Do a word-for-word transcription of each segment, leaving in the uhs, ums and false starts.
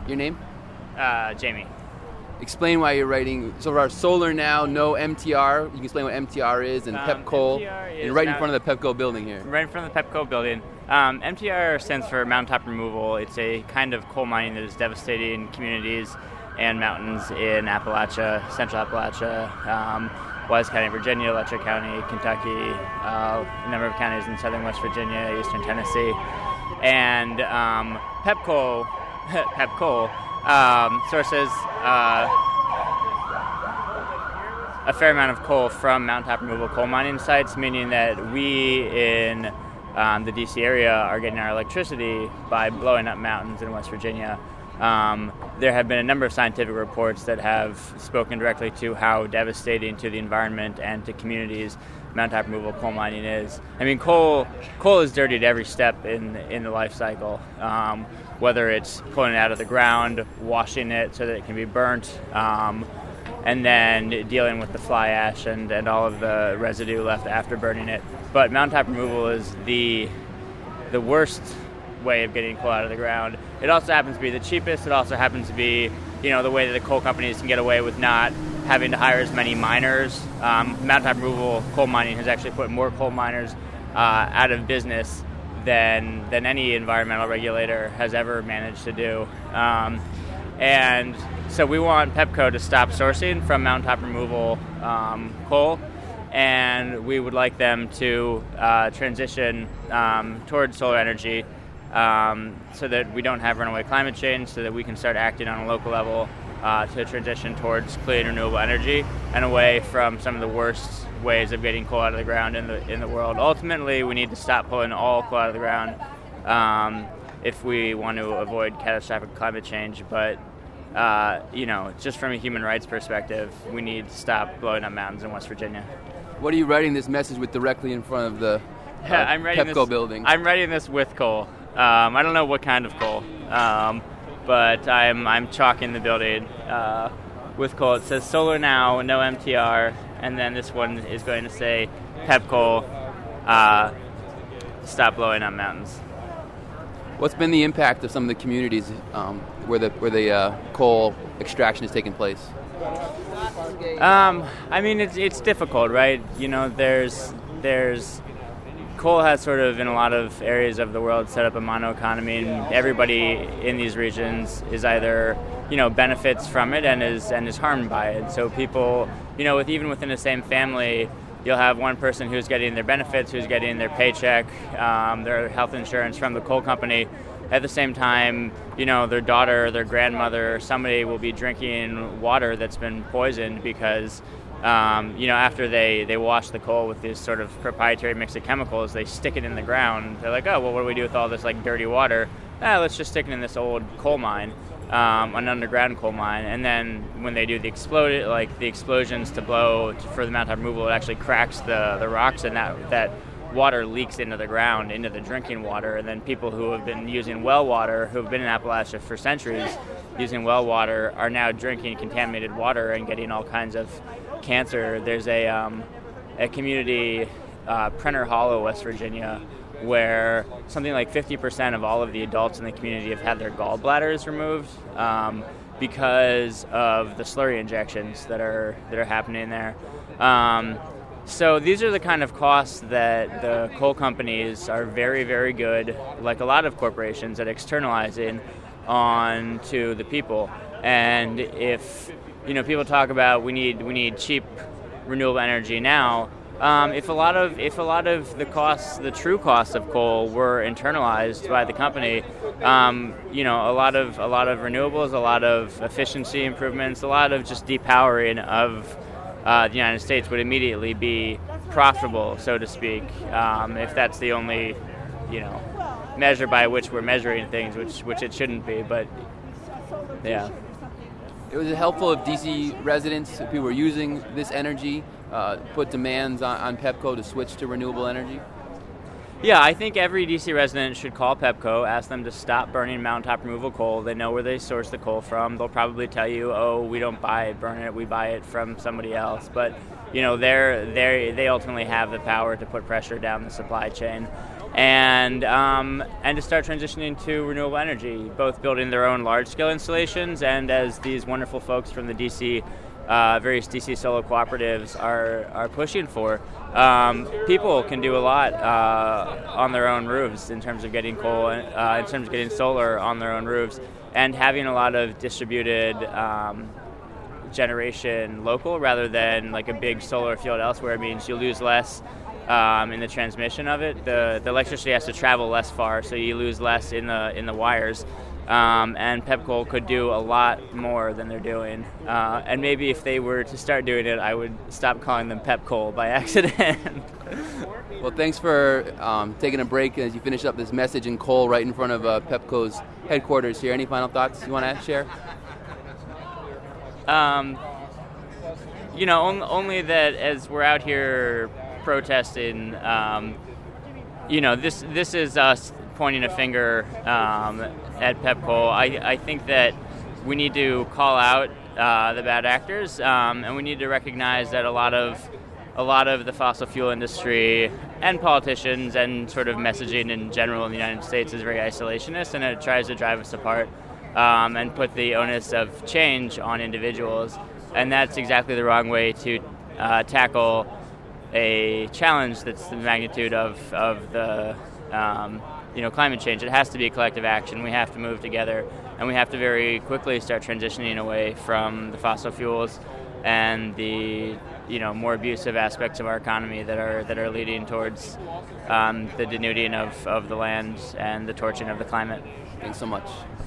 Your name? Uh, Jamie. Explain why you're writing. So our Solar Now, no M T R. You can explain what M T R is and Um, Pep Coal. M T R is and right in now- front of the Pepco building here. Right in front of the Pepco building. Um, M T R stands for mountaintop removal. It's a kind of coal mining that is devastating communities and mountains in Appalachia, Central Appalachia, um, Wise County, Virginia, Letcher County, Kentucky, uh, a number of counties in southern West Virginia, eastern Tennessee. And um, Pepco, Pepco um, sources uh, a fair amount of coal from mountaintop removal coal mining sites, meaning that we in um, the D C area are getting our electricity by blowing up mountains in West Virginia. Um, there have been a number of scientific reports that have spoken directly to how devastating to the environment and to communities mountaintop removal coal mining is. I mean, coal coal is dirty at every step in in the life cycle, um, whether it's pulling it out of the ground, washing it so that it can be burnt, um, and then dealing with the fly ash and, and all of the residue left after burning it. But mountaintop removal is the the worst way of getting coal out of the ground. It also happens to be the cheapest. It also happens to be, you know, the way that the coal companies can get away with not having to hire as many miners. Um, mountaintop removal coal mining has actually put more coal miners uh, out of business than than any environmental regulator has ever managed to do. Um, and so we want Pepco to stop sourcing from mountaintop removal um, coal, and we would like them to uh, transition um, towards solar energy, um, so that we don't have runaway climate change, so that we can start acting on a local level uh, to transition towards clean renewable energy and away from some of the worst ways of getting coal out of the ground in the in the world. Ultimately, we need to stop pulling all coal out of the ground um, if we want to avoid catastrophic climate change. But uh, you know, just from a human rights perspective, we need to stop blowing up mountains in West Virginia. What are you writing this message with directly in front of the uh, Yeah, I'm writing Pepco this, building? I'm writing this with coal. Um, I don't know what kind of coal, um, but I'm I'm chalking the building uh, with coal. It says Solar Now, no M T R, and then this one is going to say Pepco, uh, stop blowing up mountains. What's been the impact of some of the communities um, where the where the uh, coal extraction is taking place? Um, I mean, it's it's difficult, right? You know, there's there's coal has sort of in a lot of areas of the world set up a mono economy, and everybody in these regions is either, you know, benefits from it and is and is harmed by it. So people, you know, with even within the same family, you'll have one person who's getting their benefits, who's getting their paycheck, um, their health insurance from the coal company. At the same time, you know, their daughter, their grandmother, somebody will be drinking water that's been poisoned because, um, you know, after they, they wash the coal with this sort of proprietary mix of chemicals, they stick it in the ground. They're like, oh, well, what do we do with all this, like, dirty water? Ah, let's just stick it in this old coal mine, um, an underground coal mine. And then when they do the explode, like the explosions to blow for the mountaintop removal, it actually cracks the, the rocks, and that that water leaks into the ground, into the drinking water. And then people who have been using well water, who have been in Appalachia for centuries using well water, are now drinking contaminated water and getting all kinds of cancer. There's a um, a community, uh, Prenner Hollow, West Virginia, where something like fifty percent of all of the adults in the community have had their gallbladders removed um, because of the slurry injections that are that are happening there. Um, So these are the kind of costs that the coal companies are very, very good, like a lot of corporations, at externalizing on to the people. And if, you know, people talk about we need we need cheap renewable energy now, um, if a lot of if a lot of the costs, the true costs of coal, were internalized by the company, um, you know, a lot of a lot of renewables, a lot of efficiency improvements, a lot of just depowering of Uh, the United States would immediately be profitable, so to speak, um, if that's the only, you know, measure by which we're measuring things, which which it shouldn't be. But yeah, It was helpful if D C residents, if people were using this energy, uh, put demands on, on Pepco to switch to renewable energy. Yeah, I think every D C resident should call Pepco, ask them to stop burning mountaintop removal coal. They know where they source the coal from. They'll probably tell you, oh, we don't buy it, burn it, we buy it from somebody else. But, you know, they're, they're, they ultimately have the power to put pressure down the supply chain. and um, and to start transitioning to renewable energy, both building their own large-scale installations, and as these wonderful folks from the D C, uh, various D C solar cooperatives are are pushing for. Um, people can do a lot uh, on their own roofs in terms of getting coal, uh, in terms of getting solar on their own roofs, and having a lot of distributed um, generation local rather than like a big solar field elsewhere means you lose less um, in the transmission of it. The the electricity has to travel less far, so you lose less in the in the wires. Um, and Pepco could do a lot more than they're doing. Uh, and maybe if they were to start doing it, I would stop calling them Pepco by accident. Well, thanks for um, taking a break as you finish up this message in coal right in front of uh, Pepco's headquarters here. Any final thoughts you want to share? Um, you know, on, only that as we're out here protesting, um, you know, this this is us pointing a finger um, at Pepco. I, I think that we need to call out uh, the bad actors, um, and we need to recognize that a lot of a lot of the fossil fuel industry and politicians and sort of messaging in general in the United States is very isolationist, and it tries to drive us apart um, and put the onus of change on individuals. And that's exactly the wrong way to uh, tackle a challenge that's the magnitude of, of the um, you know, climate change. It has to be a collective action. We have to move together, and we have to very quickly start transitioning away from the fossil fuels and the you know more abusive aspects of our economy that are that are leading towards um, the denuding of, of the land and the torching of the climate. Thanks so much.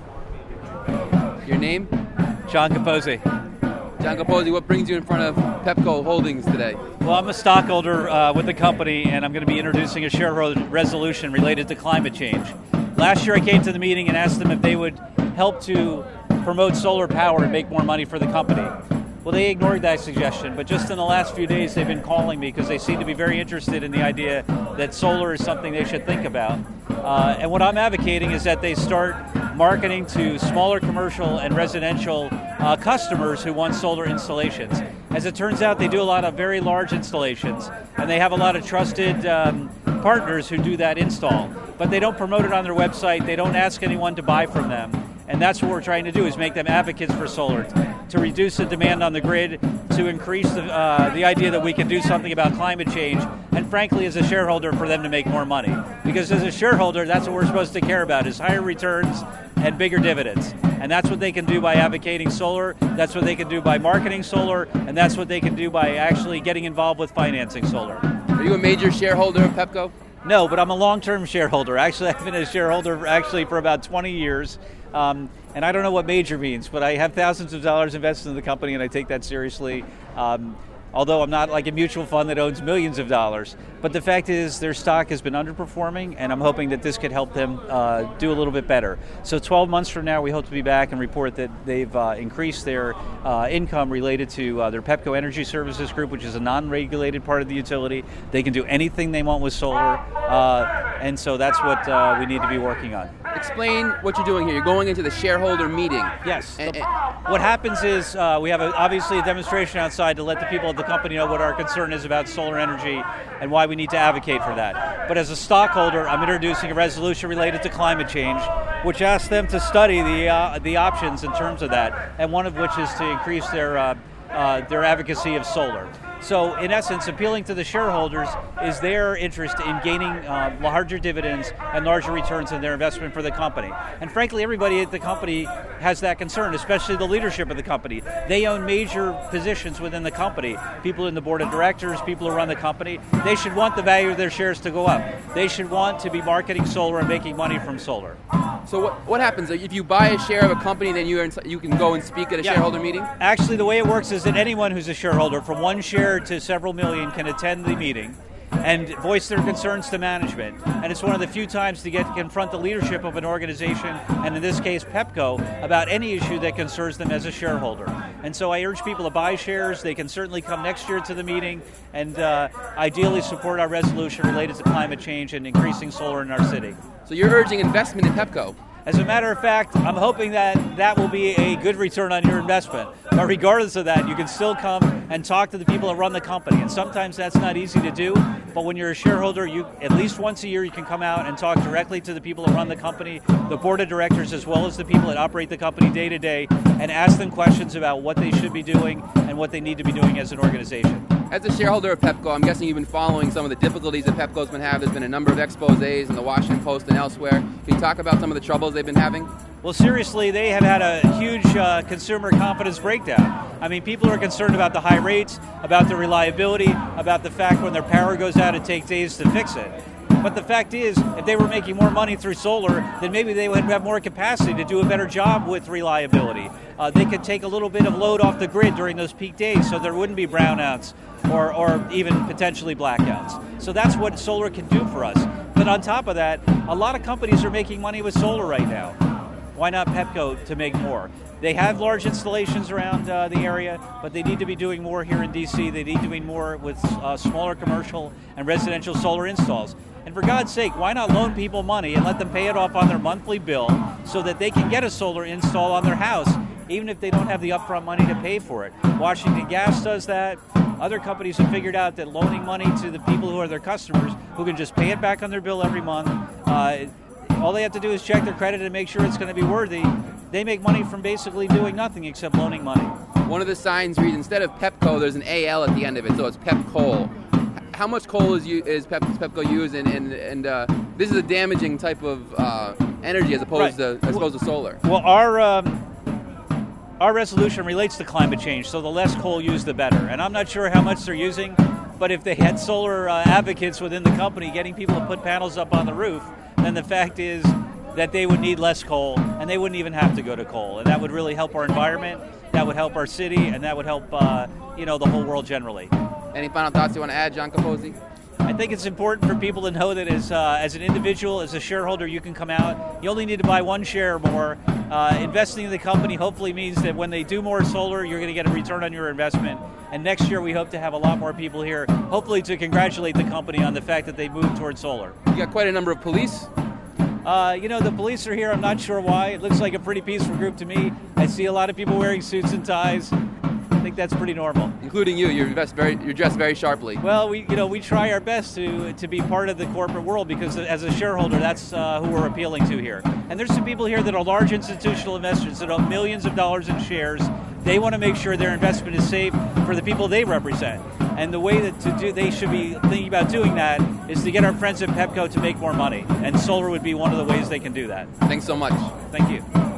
Your name? John Capozzi. John Capozzi, what brings you in front of Pepco Holdings today? Well, I'm a stockholder uh, with the company, and I'm going to be introducing a shareholder resolution related to climate change. Last year I came to the meeting and asked them if they would help to promote solar power and make more money for the company. Well, they ignored that suggestion, but just in the last few days they've been calling me because they seem to be very interested in the idea that solar is something they should think about. Uh, and what I'm advocating is that they start marketing to smaller commercial and residential uh, customers who want solar installations. As it turns out, they do a lot of very large installations, and they have a lot of trusted um, partners who do that install. But they don't promote it on their website. They don't ask anyone to buy from them. And that's what we're trying to do, is make them advocates for solar, to reduce the demand on the grid, to increase the, uh, the idea that we can do something about climate change, and frankly, as a shareholder, for them to make more money. Because as a shareholder, that's what we're supposed to care about, is higher returns and bigger dividends. And that's what they can do by advocating solar, that's what they can do by marketing solar, and that's what they can do by actually getting involved with financing solar. Are you a major shareholder of Pepco? No, but I'm a long-term shareholder. Actually, I've been a shareholder actually for about twenty years. Um, and I don't know what major means, but I have thousands of dollars invested in the company, and I take that seriously. Um, although I'm not like a mutual fund that owns millions of dollars. But the fact is their stock has been underperforming, and I'm hoping that this could help them uh, do a little bit better. So twelve months from now, we hope to be back and report that they've uh, increased their uh, income related to uh, their Pepco Energy Services Group, which is a non-regulated part of the utility. They can do anything they want with solar, uh, and so that's what uh, we need to be working on. Explain what you're doing here. You're going into the shareholder meeting. Yes. And, and what happens is uh, we have a, obviously a demonstration outside to let the people at the company know what our concern is about solar energy and why we need to advocate for that. But as a stockholder, I'm introducing a resolution related to climate change, which asks them to study the uh, the options in terms of that, and one of which is to increase their uh, uh, their advocacy of solar. So, in essence, appealing to the shareholders is their interest in gaining uh, larger dividends and larger returns in their investment for the company. And frankly, everybody at the company has that concern, especially the leadership of the company. They own major positions within the company. People in the board of directors, people who run the company, they should want the value of their shares to go up. They should want to be marketing solar and making money from solar. So what what happens? If you buy a share of a company, then you are in, you can go and speak at a yeah. shareholder meeting? Actually, the way it works is that anyone who's a shareholder, from one share to several million, can attend the meeting and voice their concerns to management. And it's one of the few times to get to confront the leadership of an organization, and in this case Pepco, about any issue that concerns them as a shareholder. And so I urge people to buy shares. They can certainly come next year to the meeting and uh, ideally support our resolution related to climate change and increasing solar in our city. So you're urging investment in Pepco? As a matter of fact, I'm hoping that that will be a good return on your investment. But regardless of that, you can still come and talk to the people that run the company. And sometimes that's not easy to do, But when you're a shareholder, you at least once a year you can come out and talk directly to the people that run the company, the board of directors, as well as the people that operate the company day to day, and ask them questions about what they should be doing and what they need to be doing as an organization. As a shareholder of Pepco, I'm guessing you've been following some of the difficulties that Pepco's been having. There's been a number of exposés in the Washington Post and elsewhere. Can you talk about some of the troubles they've been having? Well, seriously, they have had a huge uh, consumer confidence breakdown. I mean, people are concerned about the high rates, about the reliability, about the fact when their power goes out, it takes days to fix it. But the fact is, if they were making more money through solar, then maybe they would have more capacity to do a better job with reliability. Uh, they could take a little bit of load off the grid during those peak days so there wouldn't be brownouts or, or even potentially blackouts. So that's what solar can do for us. But on top of that, a lot of companies are making money with solar right now. Why not Pepco to make more? They have large installations around uh, the area, but they need to be doing more here in D C. They need to be more with uh, smaller commercial and residential solar installs. And for God's sake, why not loan people money and let them pay it off on their monthly bill so that they can get a solar install on their house, even if they don't have the upfront money to pay for it? Washington Gas does that. Other companies have figured out that loaning money to the people who are their customers, who can just pay it back on their bill every month, uh, all they have to do is check their credit and make sure it's going to be worthy. They make money from basically doing nothing except loaning money. One of the signs reads, instead of Pepco, there's an A L at the end of it, so it's Pep Coal. How much coal is, you, is Pep, Pepco use, and, and, and uh, this is a damaging type of uh, energy as opposed right. to as opposed to solar. Well, our um, our resolution relates to climate change, so the less coal used, the better. And I'm not sure how much they're using, but if they had solar uh, advocates within the company getting people to put panels up on the roof, then the fact is that they would need less coal, and they wouldn't even have to go to coal. And that would really help our environment, that would help our city, and that would help uh, you know, the whole world generally. Any final thoughts you want to add, John Capozzi? I think it's important for people to know that as uh, as an individual, as a shareholder, you can come out. You only need to buy one share or more. Uh, investing in the company hopefully means that when they do more solar, you're going to get a return on your investment. And next year, we hope to have a lot more people here, hopefully to congratulate the company on the fact that they moved towards solar. You got quite a number of police. Uh, you know, the police are here. I'm not sure why. It looks like a pretty peaceful group to me. I see a lot of people wearing suits and ties. I think that's pretty normal. Including you. You're dressed very, you're dressed very sharply. Well, we, you know, we try our best to to be part of the corporate world because as a shareholder, that's uh, who we're appealing to here. And there's some people here that are large institutional investors that own millions of dollars in shares. They want to make sure their investment is safe for the people they represent. And the way that to do, they should be thinking about doing that is to get our friends at Pepco to make more money. And solar would be one of the ways they can do that. Thanks so much. Thank you.